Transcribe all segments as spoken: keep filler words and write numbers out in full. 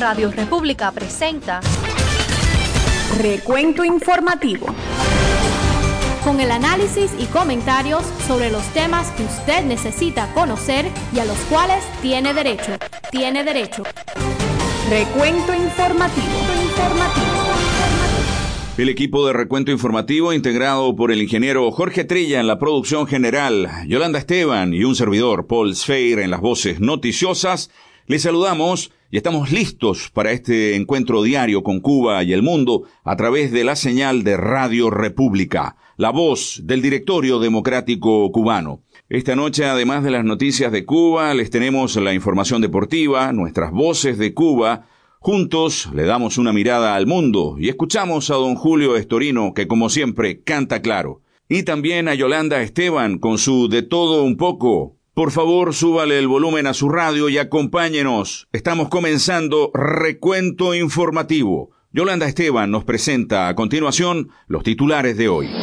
Radio República presenta Recuento Informativo, con el análisis y comentarios sobre los temas que usted necesita conocer y a los cuales tiene derecho. Tiene derecho. Recuento Informativo. Informativo. El equipo de Recuento Informativo, integrado por el ingeniero Jorge Trilla en la producción general, Yolanda Esteban y un servidor, Paul Sfeir, en las voces noticiosas, les saludamos y estamos listos para este encuentro diario con Cuba y el mundo a través de la señal de Radio República, la voz del Directorio Democrático Cubano. Esta noche, además de las noticias de Cuba, les tenemos la información deportiva, nuestras voces de Cuba. Juntos le damos una mirada al mundo y escuchamos a don Julio Estorino, que como siempre canta claro. Y también a Yolanda Esteban con su De Todo Un Poco. Por favor, súbale el volumen a su radio y acompáñenos. Estamos comenzando Recuento Informativo. Yolanda Esteban nos presenta a continuación los titulares de hoy.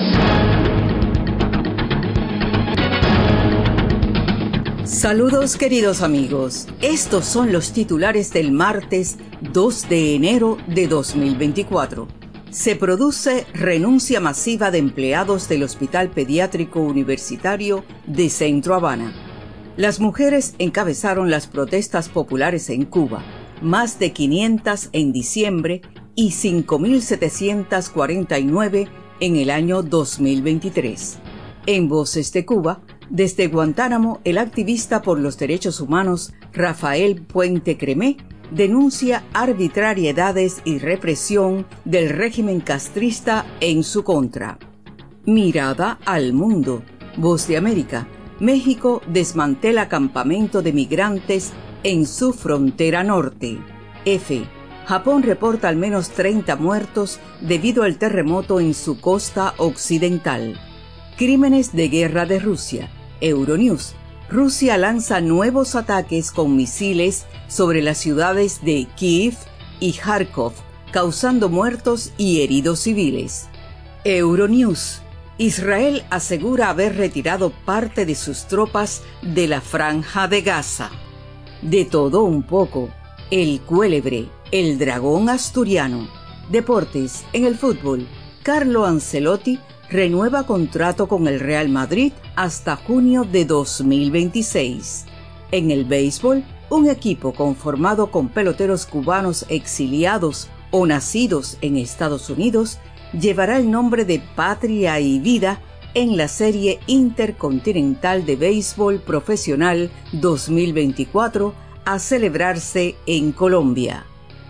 Saludos, queridos amigos. Estos son los titulares del martes dos de enero de dos mil veinticuatro. Se produce renuncia masiva de empleados del Hospital Pediátrico Universitario de Centro Habana. Las mujeres encabezaron las protestas populares en Cuba, más de quinientas en diciembre y cinco mil setecientas cuarenta y nueve en el año dos mil veintitrés. En Voces de Cuba, desde Guantánamo, el activista por los derechos humanos Rafael Puente Cremé denuncia arbitrariedades y represión del régimen castrista en su contra. Mirada al mundo. Voz de América. México desmantela campamento de migrantes en su frontera norte. F. Japón reporta al menos treinta muertos debido al terremoto en su costa occidental. Crímenes de guerra de Rusia. Euronews. Rusia lanza nuevos ataques con misiles sobre las ciudades de Kiev y Kharkov, causando muertos y heridos civiles. Euronews. Israel asegura haber retirado parte de sus tropas de la Franja de Gaza. De todo un poco. El Cuélebre, el dragón asturiano. Deportes. En el fútbol, Carlo Ancelotti renueva contrato con el Real Madrid hasta junio de dos mil veintiséis. En el béisbol, un equipo conformado con peloteros cubanos exiliados o nacidos en Estados Unidos llevará el nombre de Patria y Vida en la Serie Intercontinental de Béisbol Profesional dos mil veinticuatro a celebrarse en Colombia.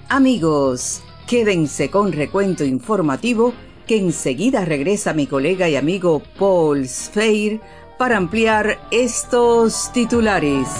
Amigos, quédense con Recuento Informativo, que enseguida regresa mi colega y amigo Paul Sfeir para ampliar estos titulares.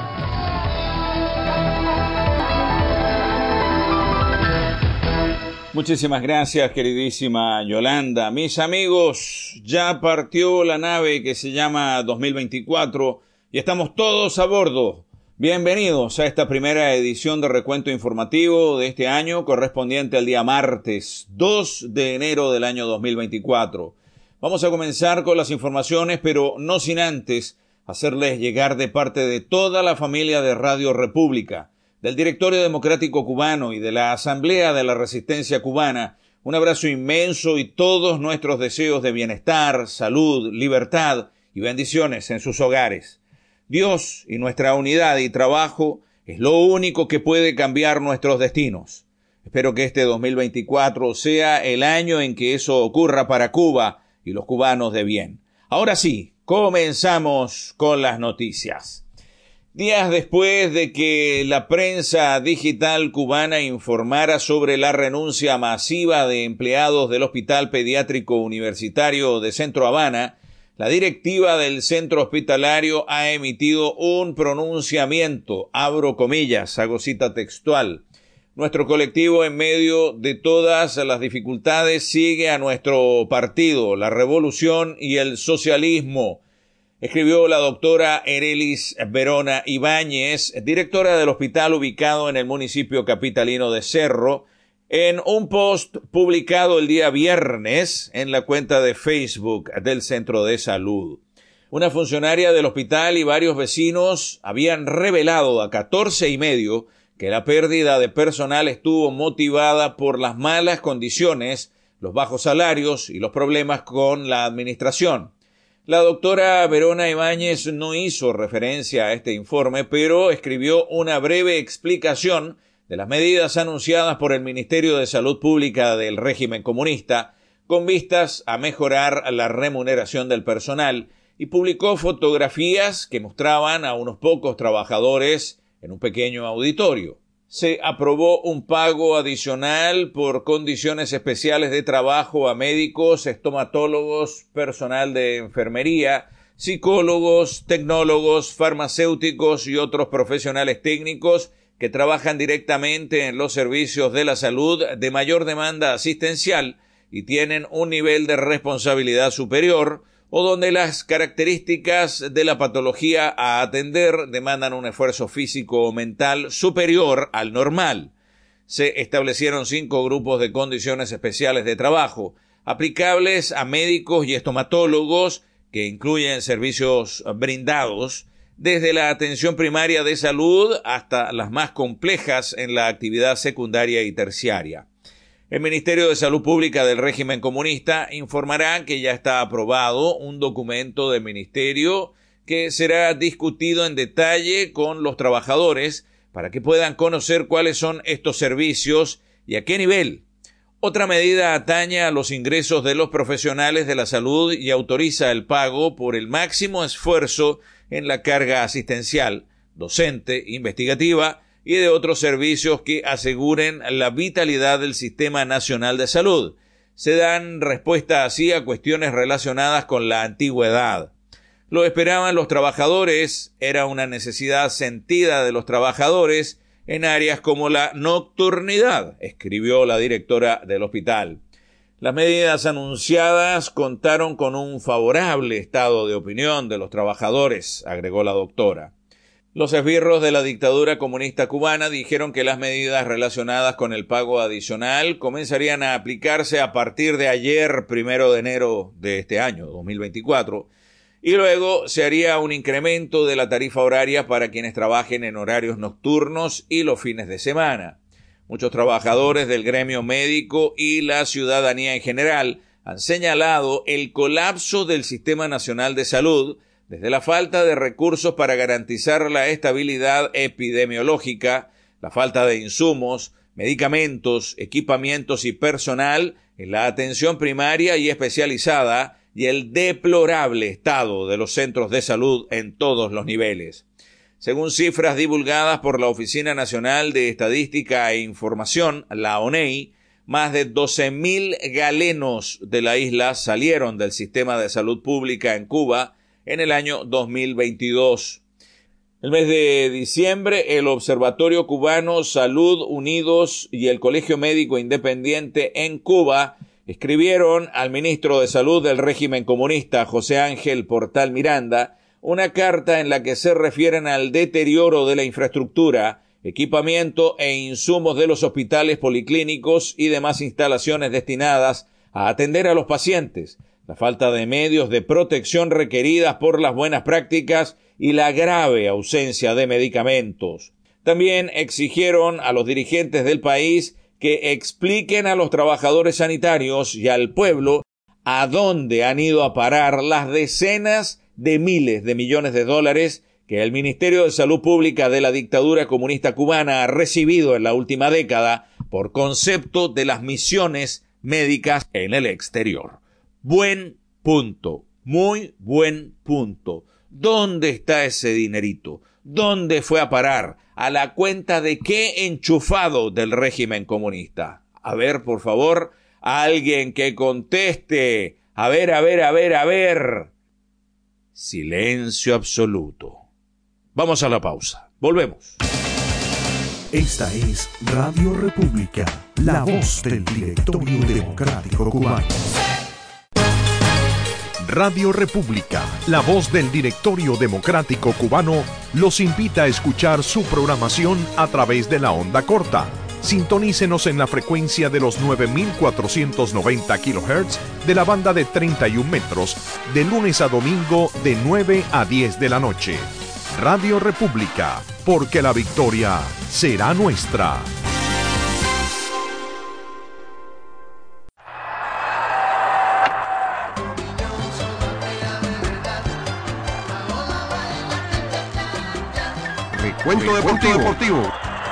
Muchísimas gracias, queridísima Yolanda. Mis amigos, ya partió la nave que se llama dos mil veinticuatro y estamos todos a bordo. Bienvenidos a esta primera edición de Recuento Informativo de este año, correspondiente al día martes dos de enero del año dos mil veinticuatro. Vamos a comenzar con las informaciones, pero no sin antes hacerles llegar de parte de toda la familia de Radio República, del Directorio Democrático Cubano y de la Asamblea de la Resistencia Cubana, un abrazo inmenso y todos nuestros deseos de bienestar, salud, libertad y bendiciones en sus hogares. Dios y nuestra unidad y trabajo es lo único que puede cambiar nuestros destinos. Espero que este dos mil veinticuatro sea el año en que eso ocurra para Cuba y los cubanos de bien. Ahora sí, comenzamos con las noticias. Días después de que la prensa digital cubana informara sobre la renuncia masiva de empleados del Hospital Pediátrico Universitario de Centro Habana, la directiva del centro hospitalario ha emitido un pronunciamiento, abro comillas, hago cita textual. Nuestro colectivo, en medio de todas las dificultades, sigue a nuestro partido, la revolución y el socialismo, escribió la doctora Erelis Verona Ibáñez, directora del hospital ubicado en el municipio capitalino de Cerro, en un post publicado el día viernes en la cuenta de Facebook del Centro de Salud. Una funcionaria del hospital y varios vecinos habían revelado a catorce y medio que la pérdida de personal estuvo motivada por las malas condiciones, los bajos salarios y los problemas con la administración. La doctora Verona Ibáñez no hizo referencia a este informe, pero escribió una breve explicación de las medidas anunciadas por el Ministerio de Salud Pública del régimen comunista con vistas a mejorar la remuneración del personal y publicó fotografías que mostraban a unos pocos trabajadores en un pequeño auditorio. Se aprobó un pago adicional por condiciones especiales de trabajo a médicos, estomatólogos, personal de enfermería, psicólogos, tecnólogos, farmacéuticos y otros profesionales técnicos que trabajan directamente en los servicios de la salud de mayor demanda asistencial y tienen un nivel de responsabilidad superior, o donde las características de la patología a atender demandan un esfuerzo físico o mental superior al normal. Se establecieron cinco grupos de condiciones especiales de trabajo, aplicables a médicos y estomatólogos, que incluyen servicios brindados, desde la atención primaria de salud hasta las más complejas en la actividad secundaria y terciaria. El Ministerio de Salud Pública del régimen comunista informará que ya está aprobado un documento del Ministerio que será discutido en detalle con los trabajadores para que puedan conocer cuáles son estos servicios y a qué nivel. Otra medida atañe a los ingresos de los profesionales de la salud y autoriza el pago por el máximo esfuerzo en la carga asistencial, docente, investigativa y de otros servicios que aseguren la vitalidad del Sistema Nacional de Salud. Se dan respuesta así a cuestiones relacionadas con la antigüedad. Lo esperaban los trabajadores, era una necesidad sentida de los trabajadores en áreas como la nocturnidad, escribió la directora del hospital. Las medidas anunciadas contaron con un favorable estado de opinión de los trabajadores, agregó la doctora. Los esbirros de la dictadura comunista cubana dijeron que las medidas relacionadas con el pago adicional comenzarían a aplicarse a partir de ayer, primero de enero de este año, dos mil veinticuatro, y luego se haría un incremento de la tarifa horaria para quienes trabajen en horarios nocturnos y los fines de semana. Muchos trabajadores del gremio médico y la ciudadanía en general han señalado el colapso del Sistema Nacional de Salud, desde la falta de recursos para garantizar la estabilidad epidemiológica, la falta de insumos, medicamentos, equipamientos y personal en la atención primaria y especializada y el deplorable estado de los centros de salud en todos los niveles. Según cifras divulgadas por la Oficina Nacional de Estadística e Información, la O N E I, más de doce mil galenos de la isla salieron del sistema de salud pública en Cuba en el año dos mil veintidós. El mes de diciembre, el Observatorio Cubano Salud Unidos y el Colegio Médico Independiente en Cuba escribieron al ministro de Salud del régimen comunista, José Ángel Portal Miranda, una carta en la que se refieren al deterioro de la infraestructura, equipamiento e insumos de los hospitales policlínicos y demás instalaciones destinadas a atender a los pacientes, la falta de medios de protección requeridas por las buenas prácticas y la grave ausencia de medicamentos. También exigieron a los dirigentes del país que expliquen a los trabajadores sanitarios y al pueblo a dónde han ido a parar las decenas de miles de millones de dólares que el Ministerio de Salud Pública de la dictadura comunista cubana ha recibido en la última década por concepto de las misiones médicas en el exterior. Buen punto, muy buen punto. ¿Dónde está ese dinerito? ¿Dónde fue a parar? ¿A la cuenta de qué enchufado del régimen comunista? A ver, por favor, alguien que conteste. A ver, a ver, a ver, a ver. Silencio absoluto. Vamos a la pausa. Volvemos. Esta es Radio República, la voz del Directorio Democrático Cubano. Radio República, la voz del Directorio Democrático Cubano, los invita a escuchar su programación a través de la onda corta. Sintonícenos en la frecuencia de los nueve mil cuatrocientos noventa kilohertz de la banda de treinta y un metros, de lunes a domingo de nueve a diez de la noche. Radio República, porque la victoria será nuestra. Recuento deportivo. deportivo.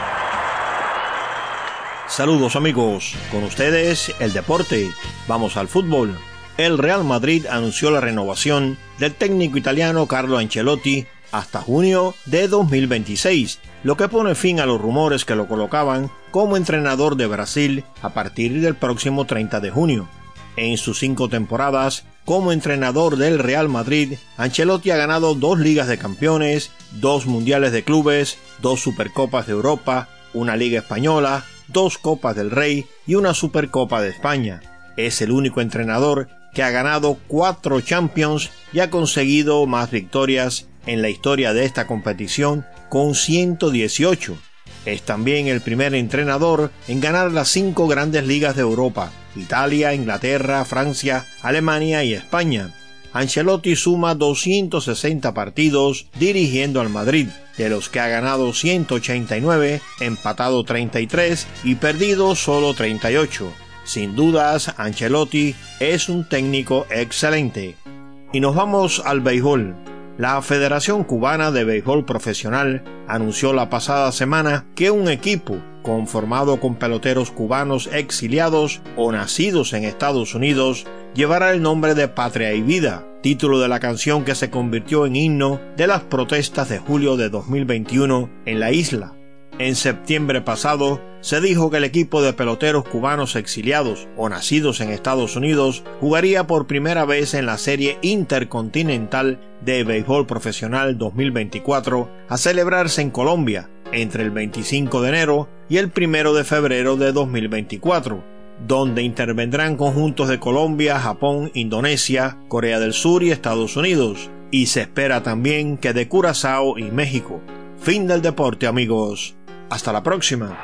Saludos amigos, con ustedes el deporte. Vamos al fútbol. El Real Madrid anunció la renovación del técnico italiano Carlo Ancelotti hasta junio de dos mil veintiséis, lo que pone fin a los rumores que lo colocaban como entrenador de Brasil a partir del próximo treinta de junio. En sus cinco temporadas como entrenador del Real Madrid, Ancelotti ha ganado dos Ligas de Campeones, dos Mundiales de Clubes, dos Supercopas de Europa, una Liga Española, dos Copas del Rey y una Supercopa de España. Es el único entrenador que ha ganado cuatro Champions y ha conseguido más victorias en la historia de esta competición con ciento dieciocho. Es también el primer entrenador en ganar las cinco grandes ligas de Europa: Italia, Inglaterra, Francia, Alemania y España. Ancelotti suma doscientos sesenta partidos dirigiendo al Madrid, de los que ha ganado ciento ochenta y nueve, empatado treinta y tres y perdido solo treinta y ocho. Sin dudas, Ancelotti es un técnico excelente. Y nos vamos al béisbol. La Federación Cubana de Béisbol Profesional anunció la pasada semana que un equipo conformado con peloteros cubanos exiliados o nacidos en Estados Unidos llevará el nombre de Patria y Vida, título de la canción que se convirtió en himno de las protestas de julio de dos mil veintiuno en la isla. En septiembre pasado se dijo que el equipo de peloteros cubanos exiliados o nacidos en Estados Unidos jugaría por primera vez en la Serie Intercontinental de Béisbol Profesional dos mil veinticuatro a celebrarse en Colombia entre el veinticinco de enero y el primero de febrero de dos mil veinticuatro, donde intervendrán conjuntos de Colombia, Japón, Indonesia, Corea del Sur y Estados Unidos, y se espera también que de Curazao y México. Fin del deporte, amigos. Hasta la próxima.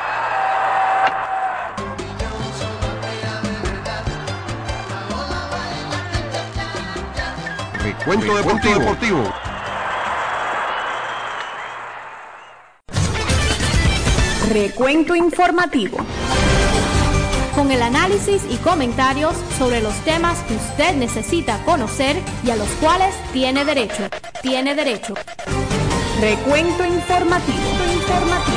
Recuento deportivo. deportivo. Recuento informativo. Con el análisis y comentarios sobre los temas que usted necesita conocer y a los cuales tiene derecho. Tiene derecho. Recuento informativo. informativo.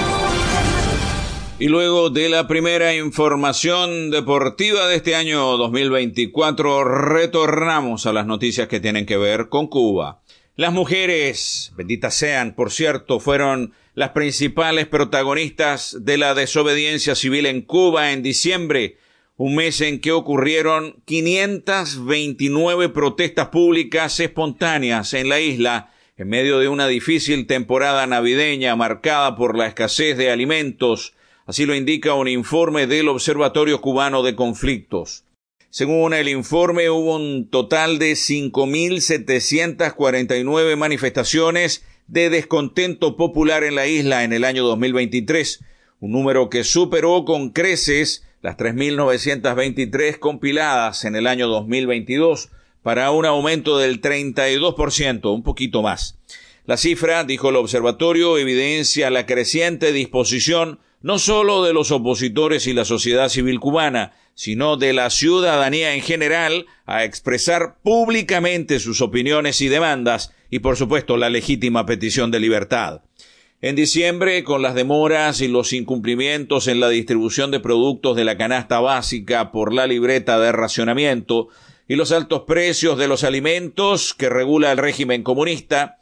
Y luego de la primera información deportiva de este año dos mil veinticuatro, retornamos a las noticias que tienen que ver con Cuba. Las mujeres, benditas sean, por cierto, fueron las principales protagonistas de la desobediencia civil en Cuba en diciembre, un mes en que ocurrieron quinientas veintinueve protestas públicas espontáneas en la isla, en medio de una difícil temporada navideña marcada por la escasez de alimentos. Así lo indica un informe del Observatorio Cubano de Conflictos. Según el informe, hubo un total de cinco mil setecientas cuarenta y nueve manifestaciones de descontento popular en la isla en el año dos mil veintitrés, un número que superó con creces las tres mil novecientas veintitrés compiladas en el año dos mil veintidós, para un aumento del treinta y dos por ciento, un poquito más. La cifra, dijo el observatorio, evidencia la creciente disposición no solo de los opositores y la sociedad civil cubana, sino de la ciudadanía en general a expresar públicamente sus opiniones y demandas y, por supuesto, la legítima petición de libertad. En diciembre, con las demoras y los incumplimientos en la distribución de productos de la canasta básica por la libreta de racionamiento y los altos precios de los alimentos que regula el régimen comunista,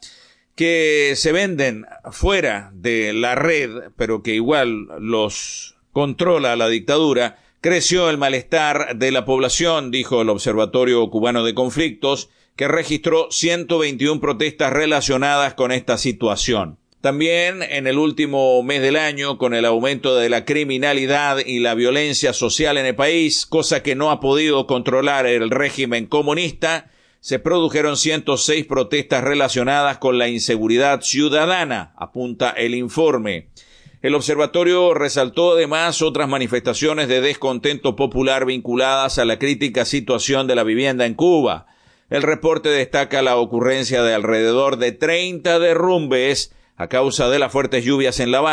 que se venden fuera de la red, pero que igual los controla la dictadura, creció el malestar de la población, dijo el Observatorio Cubano de Conflictos, que registró ciento veintiuna protestas relacionadas con esta situación. También en el último mes del año, con el aumento de la criminalidad y la violencia social en el país, cosa que no ha podido controlar el régimen comunista, se produjeron ciento seis protestas relacionadas con la inseguridad ciudadana, apunta el informe. El observatorio resaltó además otras manifestaciones de descontento popular vinculadas a la crítica situación de la vivienda en Cuba. El reporte destaca la ocurrencia de alrededor de treinta derrumbes a causa de las fuertes lluvias en La Habana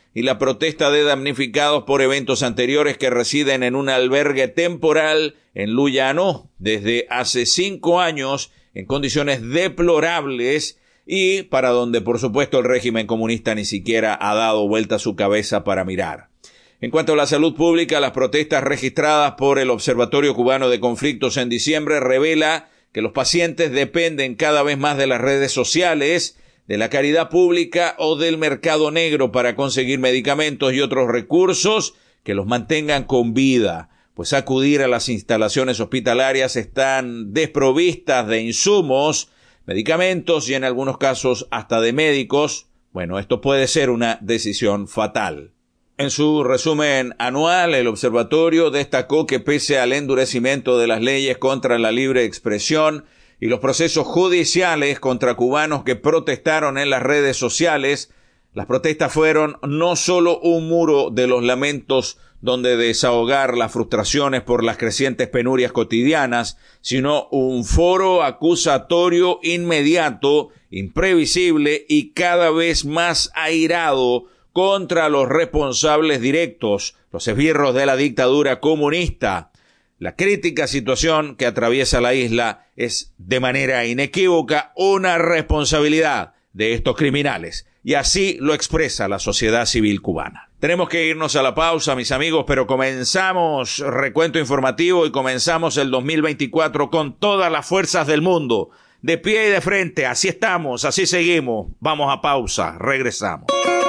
y la protesta de damnificados por eventos anteriores que residen en un albergue temporal en Luyano desde hace cinco años en condiciones deplorables y para donde por supuesto el régimen comunista ni siquiera ha dado vuelta su cabeza para mirar. En cuanto a la salud pública, las protestas registradas por el Observatorio Cubano de Conflictos en diciembre revela que los pacientes dependen cada vez más de las redes sociales, de la caridad pública o del mercado negro para conseguir medicamentos y otros recursos que los mantengan con vida, pues acudir a las instalaciones hospitalarias están desprovistas de insumos, medicamentos y en algunos casos hasta de médicos. Bueno, esto puede ser una decisión fatal. En su resumen anual, el observatorio destacó que pese al endurecimiento de las leyes contra la libre expresión y los procesos judiciales contra cubanos que protestaron en las redes sociales, las protestas fueron no solo un muro de los lamentos donde desahogar las frustraciones por las crecientes penurias cotidianas, sino un foro acusatorio inmediato, imprevisible y cada vez más airado contra los responsables directos, los esbirros de la dictadura comunista. La crítica situación que atraviesa la isla es de manera inequívoca una responsabilidad de estos criminales, y así lo expresa la sociedad civil cubana. Tenemos que irnos a la pausa, mis amigos, pero comenzamos recuento informativo y comenzamos el dos mil veinticuatro con todas las fuerzas del mundo, de pie y de frente. Así estamos, así seguimos. Vamos a pausa, regresamos.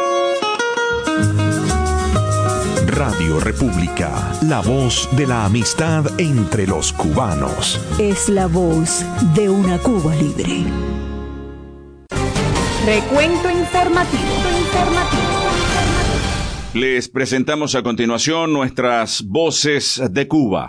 Radio República, la voz de la amistad entre los cubanos. Es la voz de una Cuba libre. Recuento informativo. Les presentamos a continuación nuestras voces de Cuba.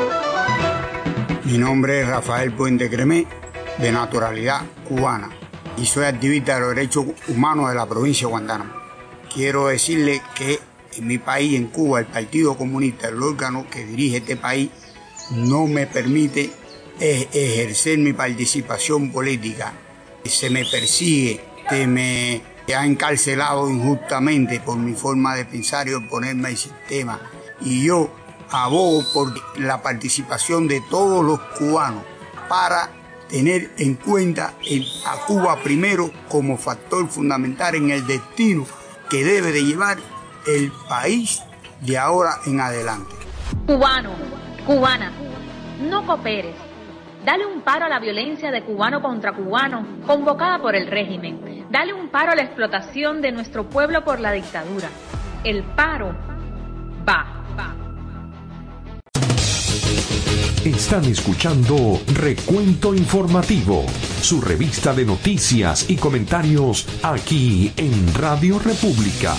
Mi nombre es Rafael Puente Cremé, de naturalidad cubana, y soy activista de los derechos humanos de la provincia de Guantánamo. Quiero decirle que en mi país, en Cuba, el Partido Comunista, el órgano que dirige este país, no me permite ejercer mi participación política. Se me persigue, se me ha encarcelado injustamente por mi forma de pensar y oponerme al sistema. Y yo abogo por la participación de todos los cubanos para tener en cuenta a Cuba primero como factor fundamental en el destino que debe de llevar el país de ahora en adelante. Cubano, cubana, no cooperes. Dale un paro a la violencia de cubano contra cubano convocada por el régimen. Dale un paro a la explotación de nuestro pueblo por la dictadura. El paro va, va. Están escuchando Recuento Informativo, su revista de noticias y comentarios aquí en Radio República.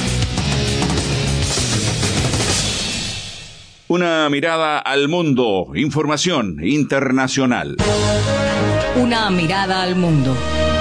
Una mirada al mundo, información internacional. Una mirada al mundo.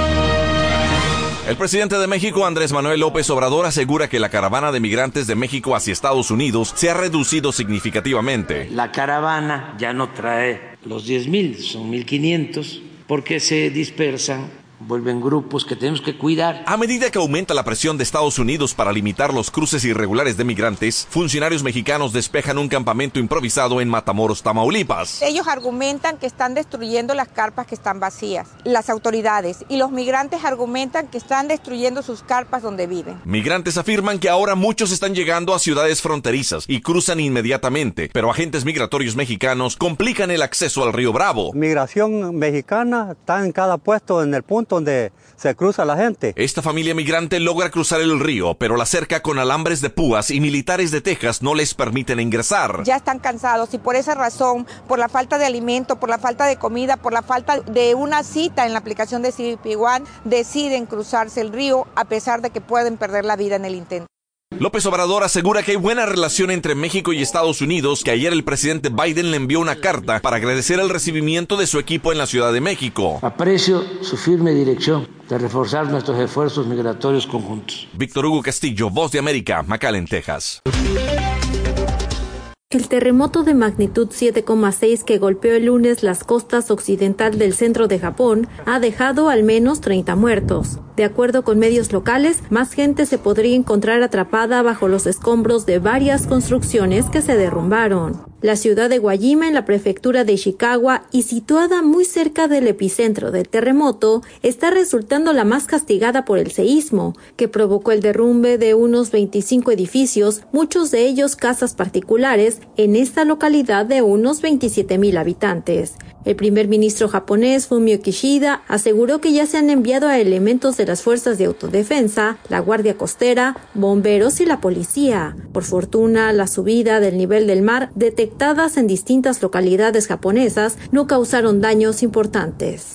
El presidente de México, Andrés Manuel López Obrador, asegura que la caravana de migrantes de México hacia Estados Unidos se ha reducido significativamente. La caravana ya no trae los diez mil, son mil quinientos, porque se dispersan, vuelven grupos que tenemos que cuidar. A medida que aumenta la presión de Estados Unidos para limitar los cruces irregulares de migrantes, funcionarios mexicanos despejan un campamento improvisado en Matamoros, Tamaulipas. Ellos argumentan que están destruyendo las carpas que están vacías, las autoridades, y los migrantes argumentan que están destruyendo sus carpas donde viven. Migrantes afirman que ahora muchos están llegando a ciudades fronterizas y cruzan inmediatamente, pero agentes migratorios mexicanos complican el acceso al río Bravo. Migración mexicana está en cada puesto en el punto donde se cruza la gente. Esta familia migrante logra cruzar el río, pero la cerca con alambres de púas y militares de Texas no les permiten ingresar. Ya están cansados y por esa razón, por la falta de alimento, por la falta de comida, por la falta de una cita en la aplicación de C B P One, deciden cruzarse el río a pesar de que pueden perder la vida en el intento. López Obrador asegura que hay buena relación entre México y Estados Unidos, que ayer el presidente Biden le envió una carta para agradecer el recibimiento de su equipo en la Ciudad de México. Aprecio su firme dirección de reforzar nuestros esfuerzos migratorios conjuntos. Víctor Hugo Castillo, Voz de América, McAllen, Texas. El terremoto de magnitud siete coma seis que golpeó el lunes las costas occidental del centro de Japón ha dejado al menos treinta muertos. De acuerdo con medios locales, más gente se podría encontrar atrapada bajo los escombros de varias construcciones que se derrumbaron. La ciudad de Guayima, en la prefectura de Ishikawa y situada muy cerca del epicentro del terremoto, está resultando la más castigada por el seísmo, que provocó el derrumbe de unos veinticinco edificios, muchos de ellos casas particulares, en esta localidad de unos veintisiete mil habitantes. El primer ministro japonés, Fumio Kishida, aseguró que ya se han enviado a elementos de las fuerzas de autodefensa, la Guardia Costera, bomberos y la policía. Por fortuna, la subida del nivel del mar, detectadas en distintas localidades japonesas, no causaron daños importantes.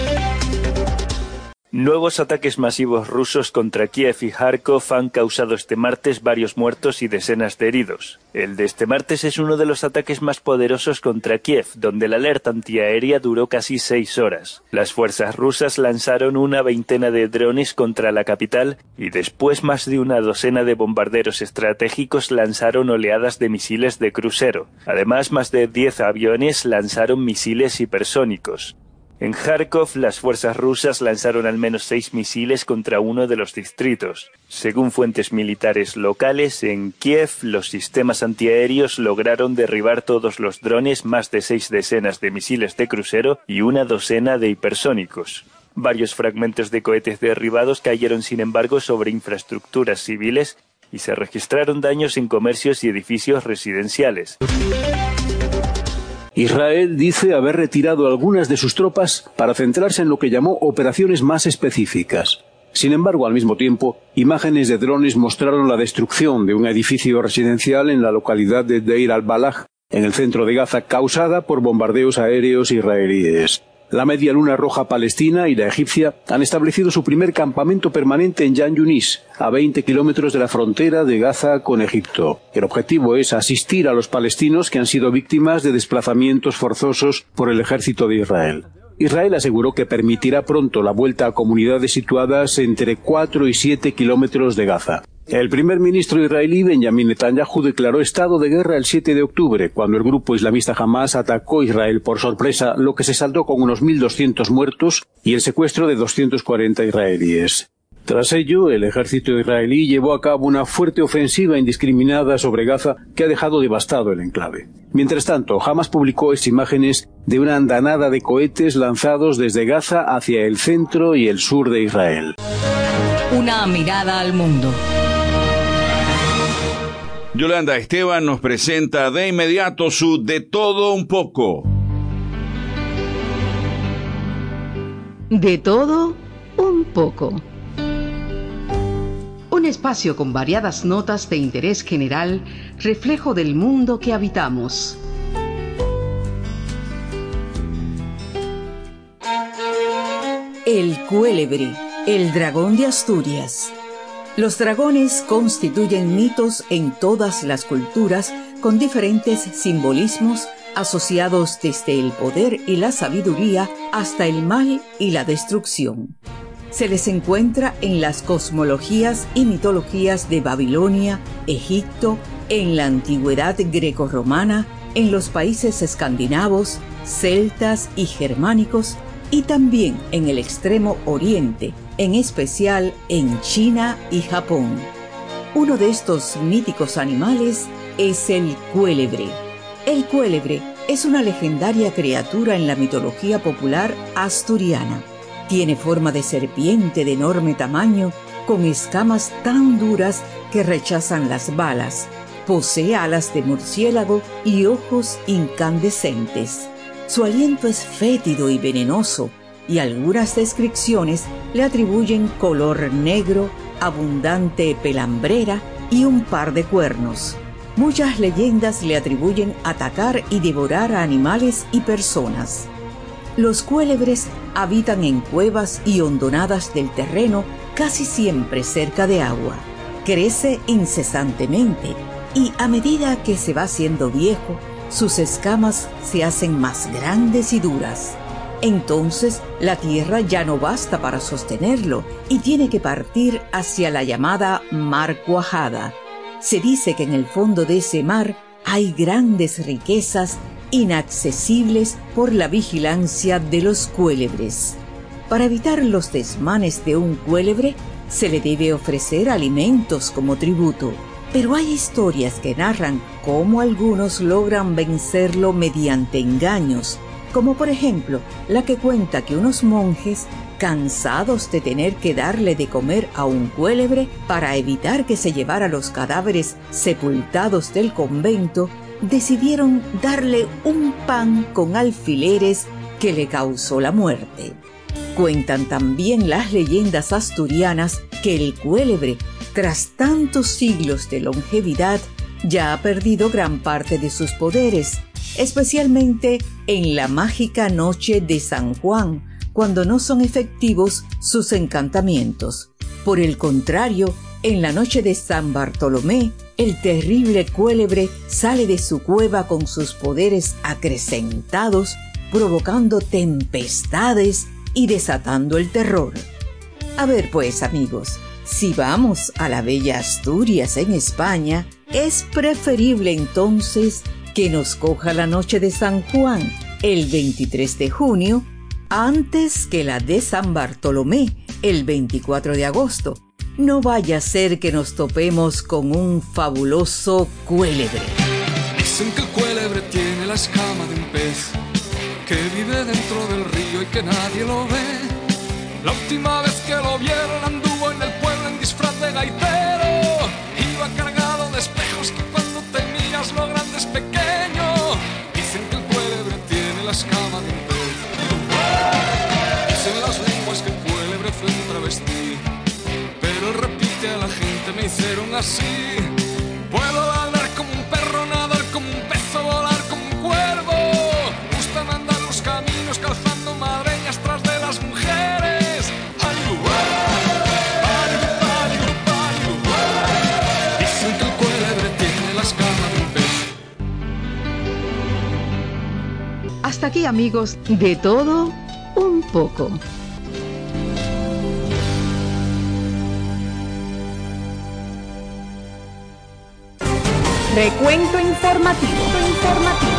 Nuevos ataques masivos rusos contra Kiev y Kharkov han causado este martes varios muertos y decenas de heridos. El de este martes es uno de los ataques más poderosos contra Kiev, donde la alerta antiaérea duró casi seis horas. Las fuerzas rusas lanzaron una veintena de drones contra la capital y después más de una docena de bombarderos estratégicos lanzaron oleadas de misiles de crucero. Además, más de diez aviones lanzaron misiles hipersónicos. En Kharkov, las fuerzas rusas lanzaron al menos seis misiles contra uno de los distritos. Según fuentes militares locales, en Kiev los sistemas antiaéreos lograron derribar todos los drones, más de seis decenas de misiles de crucero y una docena de hipersónicos. Varios fragmentos de cohetes derribados cayeron, sin embargo, sobre infraestructuras civiles y se registraron daños en comercios y edificios residenciales. Israel dice haber retirado algunas de sus tropas para centrarse en lo que llamó operaciones más específicas. Sin embargo, al mismo tiempo, imágenes de drones mostraron la destrucción de un edificio residencial en la localidad de Deir al-Balah, en el centro de Gaza, causada por bombardeos aéreos israelíes. La Media Luna Roja palestina y la egipcia han establecido su primer campamento permanente en Yan Yunis, a veinte kilómetros de la frontera de Gaza con Egipto. El objetivo es asistir a los palestinos que han sido víctimas de desplazamientos forzosos por el ejército de Israel. Israel aseguró que permitirá pronto la vuelta a comunidades situadas entre cuatro y siete kilómetros de Gaza. El primer ministro israelí Benjamin Netanyahu declaró estado de guerra el siete de octubre, cuando el grupo islamista Hamas atacó Israel por sorpresa, lo que se saldó con unos mil doscientos muertos y el secuestro de doscientos cuarenta israelíes. Tras ello, el ejército israelí llevó a cabo una fuerte ofensiva indiscriminada sobre Gaza que ha dejado devastado el enclave. Mientras tanto, Hamas publicó estas imágenes de una andanada de cohetes lanzados desde Gaza hacia el centro y el sur de Israel. Una mirada al mundo. Yolanda Esteban nos presenta de inmediato su De Todo Un Poco. De todo un poco. Un espacio con variadas notas de interés general, reflejo del mundo que habitamos. El cuélebre, el dragón de Asturias. Los dragones constituyen mitos en todas las culturas con diferentes simbolismos asociados desde el poder y la sabiduría hasta el mal y la destrucción. Se les encuentra en las cosmologías y mitologías de Babilonia, Egipto, en la antigüedad grecorromana, en los países escandinavos, celtas y germánicos, y también en el extremo oriente, en especial en China y Japón. Uno de estos míticos animales es el cuélebre. El cuélebre es una legendaria criatura en la mitología popular asturiana. Tiene forma de serpiente de enorme tamaño, con escamas tan duras que rechazan las balas. Posee alas de murciélago y ojos incandescentes. Su aliento es fétido y venenoso, y algunas descripciones le atribuyen color negro, abundante pelambrera y un par de cuernos. Muchas leyendas le atribuyen atacar y devorar a animales y personas. Los cuélebres habitan en cuevas y hondonadas del terreno, casi siempre cerca de agua. Crece incesantemente y a medida que se va haciendo viejo, sus escamas se hacen más grandes y duras. Entonces, la tierra ya no basta para sostenerlo y tiene que partir hacia la llamada Mar Cuajada. Se dice que en el fondo de ese mar hay grandes riquezas inaccesibles por la vigilancia de los cuélebres. Para evitar los desmanes de un cuélebre, se le debe ofrecer alimentos como tributo. Pero hay historias que narran cómo algunos logran vencerlo mediante engaños, como por ejemplo la que cuenta que unos monjes, cansados de tener que darle de comer a un cuélebre para evitar que se llevara los cadáveres sepultados del convento, decidieron darle un pan con alfileres que le causó la muerte. Cuentan también las leyendas asturianas que el cuélebre, tras tantos siglos de longevidad, ya ha perdido gran parte de sus poderes, especialmente en la mágica noche de San Juan, cuando no son efectivos sus encantamientos. Por el contrario, en la noche de San Bartolomé, el terrible cuélebre sale de su cueva con sus poderes acrecentados, provocando tempestades y desatando el terror. A ver pues, amigos, si vamos a la bella Asturias en España, es preferible entonces que nos coja la noche de San Juan, el veintitrés de junio, antes que la de San Bartolomé, el veinticuatro de agosto. No vaya a ser que nos topemos con un fabuloso cuélebre. Dicen que el cuélebre tiene la escama de un pez, que vive dentro del río y que nadie lo ve. La última vez que lo vieron anduvo en el pueblo en disfraz de gaitero. Iba cargado de espejos que cuando te miras lo grande es pequeño. Dicen que el cuélebre tiene la escama de un pez. Dicen las lenguas que el cuélebre fue un travesti, pero él repite a la gente, me hicieron así. Puedo ladrar como un perro, nadar como un pez o volar como un cuervo. Gusta mandar los caminos calzando madreñas tras de las mujeres. Ayu, ayu, ayu, ayu. Dicen que el cuélebre tiene la escama de un pez. Hasta aquí, amigos, de todo un poco. Recuento informativo. informativo.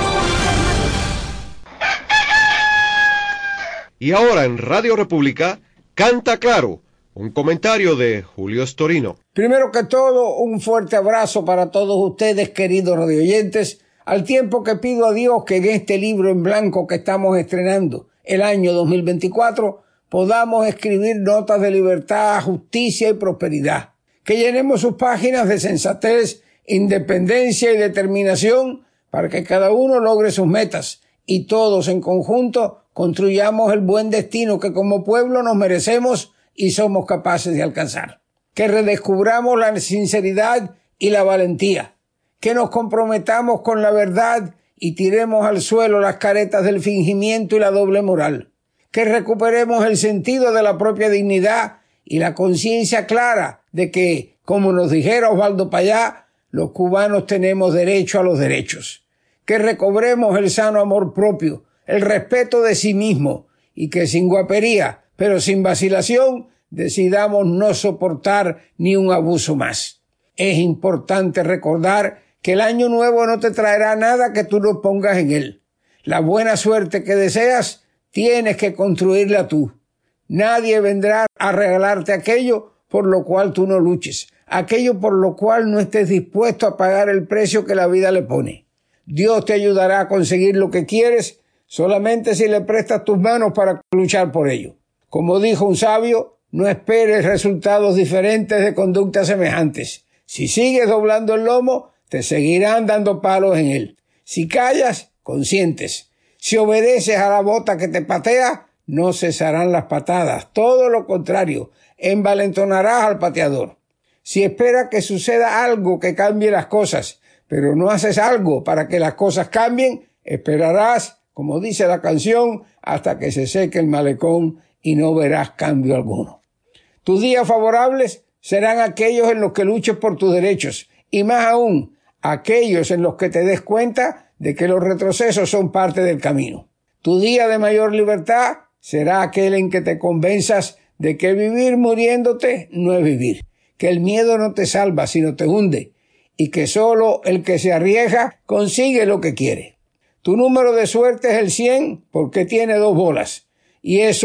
Y ahora en Radio República, Canta Claro, un comentario de Julio Storino. Primero que todo, un fuerte abrazo para todos ustedes, queridos radioyentes, al tiempo que pido a Dios que en este libro en blanco que estamos estrenando el año dos mil veinticuatro, podamos escribir notas de libertad, justicia y prosperidad, que llenemos sus páginas de sensatez, independencia y determinación para que cada uno logre sus metas y todos en conjunto construyamos el buen destino que como pueblo nos merecemos y somos capaces de alcanzar. Que redescubramos la sinceridad y la valentía, que nos comprometamos con la verdad y tiremos al suelo las caretas del fingimiento y la doble moral, que recuperemos el sentido de la propia dignidad y la conciencia clara de que, como nos dijera Osvaldo Payá, los cubanos tenemos derecho a los derechos, que recobremos el sano amor propio, el respeto de sí mismo y que sin guapería, pero sin vacilación, decidamos no soportar ni un abuso más. Es importante recordar que el año nuevo no te traerá nada que tú no pongas en él. La buena suerte que deseas, tienes que construirla tú. Nadie vendrá a regalarte aquello por lo cual tú no luches, aquello por lo cual no estés dispuesto a pagar el precio que la vida le pone. Dios te ayudará a conseguir lo que quieres solamente si le prestas tus manos para luchar por ello. Como dijo un sabio, no esperes resultados diferentes de conductas semejantes. Si sigues doblando el lomo, te seguirán dando palos en él. Si callas, consientes. Si obedeces a la bota que te patea, no cesarán las patadas. Todo lo contrario, envalentonarás al pateador. Si esperas que suceda algo que cambie las cosas, pero no haces algo para que las cosas cambien, esperarás, como dice la canción, hasta que se seque el malecón y no verás cambio alguno. Tus días favorables serán aquellos en los que luches por tus derechos, y más aún, aquellos en los que te des cuenta de que los retrocesos son parte del camino. Tu día de mayor libertad será aquel en que te convenzas de que vivir muriéndote no es vivir, que el miedo no te salva sino te hunde, y que solo el que se arriesga consigue lo que quiere. Tu número de suerte es el cien porque tiene dos bolas, y eso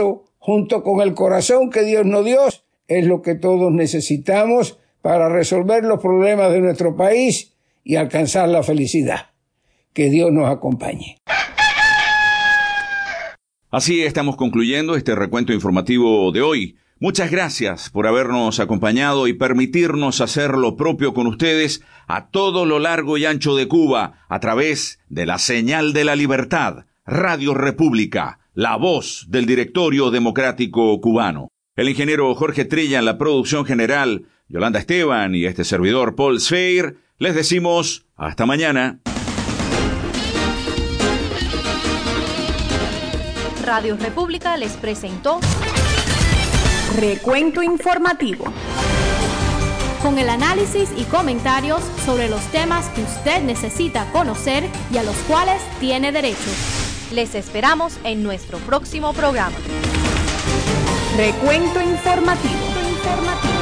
junto con el corazón que Dios nos dio, es lo que todos necesitamos para resolver los problemas de nuestro país y alcanzar la felicidad. Que Dios nos acompañe. Así estamos concluyendo este recuento informativo de hoy. Muchas gracias por habernos acompañado y permitirnos hacer lo propio con ustedes a todo lo largo y ancho de Cuba a través de la señal de la libertad, Radio República, la voz del Directorio Democrático Cubano. El ingeniero Jorge Trilla en la producción general, Yolanda Esteban y este servidor Paul Sfeir, les decimos hasta mañana. Radio República les presentó Recuento Informativo, con el análisis y comentarios sobre los temas que usted necesita conocer y a los cuales tiene derecho. Les esperamos en nuestro próximo programa. Recuento Informativo. Informativo.